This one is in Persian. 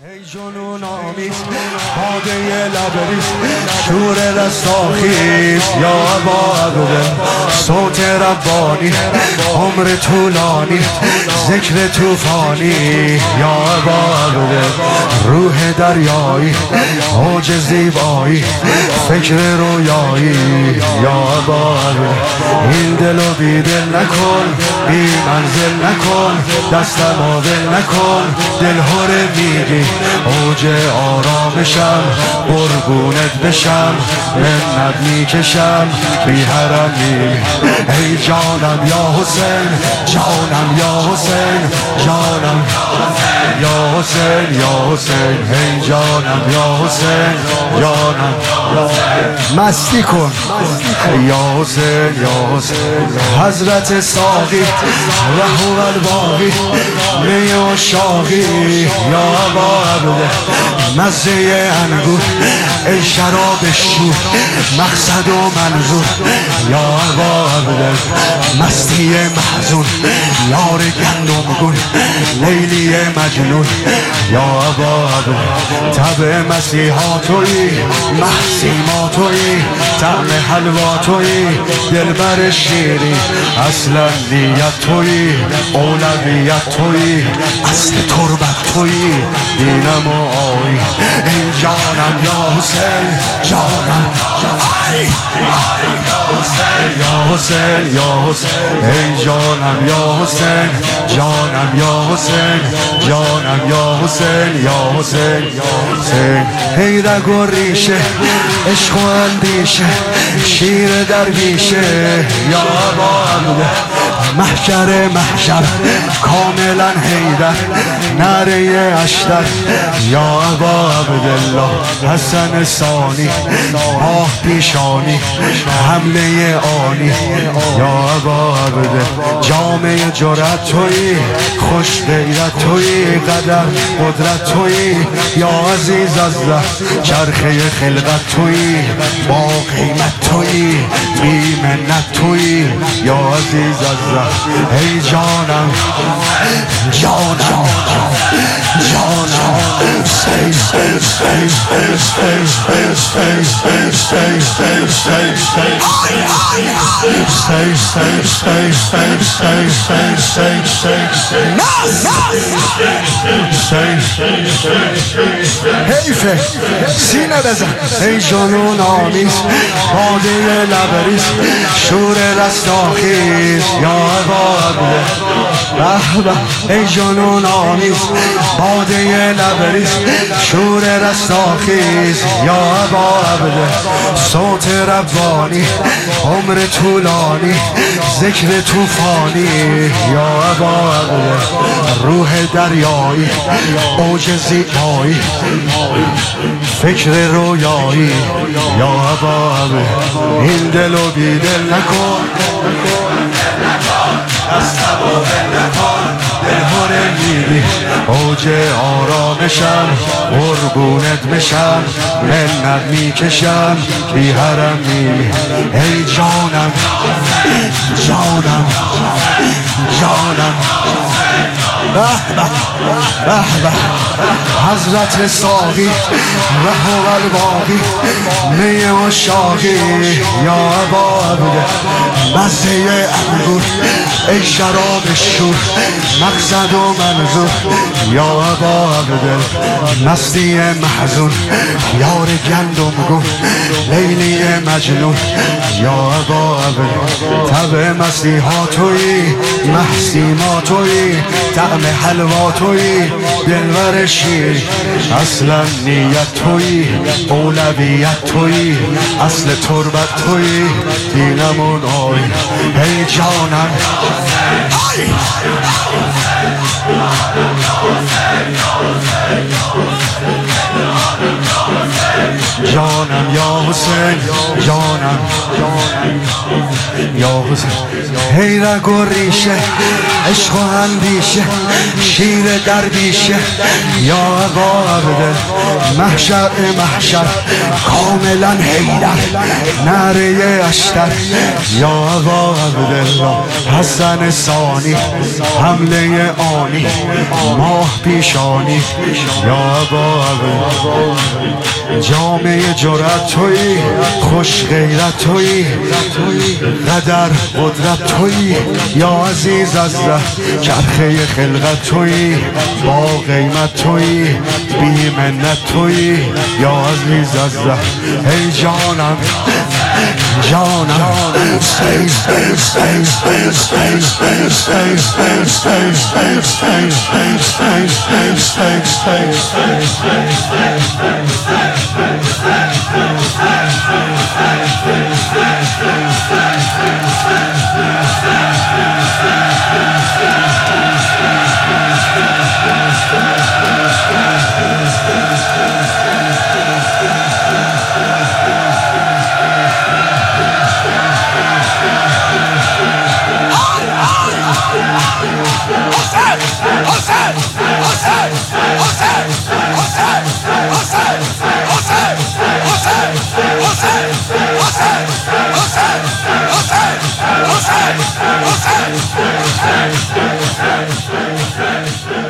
ای جنون آمیز باده لبریز شور رستاخیز یا عبادل صوت ربانی عمر طولانی ذکر توفانی یا عبادل روح دریایی اوج زیبایی فکر رویایی یا عبادل این دلو بی دل نکن بی منزل نکن دستمو ول نکن دل هره میگی اوج آرامشم قربونت بشم منت میکشم بی حرمی ای جانم یا حسین جانم یا حسین جانم یا حسین یا حسین ای جانم یا حسین جانم مستی کن یا حسین یا حسین حضرت ساقی و هو الباقی می و شاقی یا عباده مزه انگور ای شراب شور مقصد و منظور یا عباده مستی محزون یار گندم گون لیلی مجنون یا عباده طبع مسیحا تویی محسیما تویی طعم حلوا تویی دلبر شیری اصلا نیت تویی اولویت تویی اصل تربت تویی دینم و آیی ای جانم یا حسین جانم یا حسین یا حسین ای جانم یا حسین جانم یا حسین جانم یا حسین یا حسین یا حسین ای رگ و ریشه عشق و اندیشه شیر درویشه یا عباده محشر محشر کاملا حیدر نره اشتر یا ابا عبدالله حسن ثانی ماه پیشانی حمله آنی یا ابا عبده جامعه جرأت تویی خوش غیرت تویی قدر قدرت تویی یا عزیز از ده چرخه خلقت تویی با قیمت تویی بی منت تویی یا عزیز از ده ای جانم جانم جانم stay stay stay stay stay stay stay stay stay stay stay stay stay stay stay stay stay stay stay حیفه سینه بزن ای جنون آمیز باده لبریز شور رستاخیز یا عباده به به ای جنون آمیز باده لبریز شور رستاخیز یا عباده صوت ربانی عمر طولانی ذکر توفانی یا عباده روح دریایی اوج زیبایی فکر رویایی یا عباده این دلو بی دل نکن دستمو ول نکن دل هره میدی اوج آرامشم قربونت بشم منت میکشم بی حرمی ای جانم جانم جانم به به به به حضرت ساقی و هو الباقی می و شاقی یا عباده مزه انگور ای شراب شور مقصد و منظور یا عباده مستی محزون یار گندم گون لیلی مجنون یا عباده طبع مسیحا تویی محسیما تویی طعم حلوا تویی دلبر شیر اصلا نیت تویی اولویت تویی اصل تربت تویی دینمون آی ای جانم جانم یا حسین جانم یا حسین هی رگ و ریشه عشق و اندیشه شیر درویشه یا ابا عبدل محشر محشر کاملا حیدر نعره اشتر یا ابا عبدل حسن ثانی حمله آنی ماه پیشانی یا ابا عبدل جامعه جرأت تویی خوش غیرت تویی قدر قدرت تویی یا عزیز از چرخه خلقت تویی با قیمت تویی بی منت تویی یا عزیز از ای جانم جانم stay stay stay stay stay stay stay stay stay stay stay stay stay stay Hussein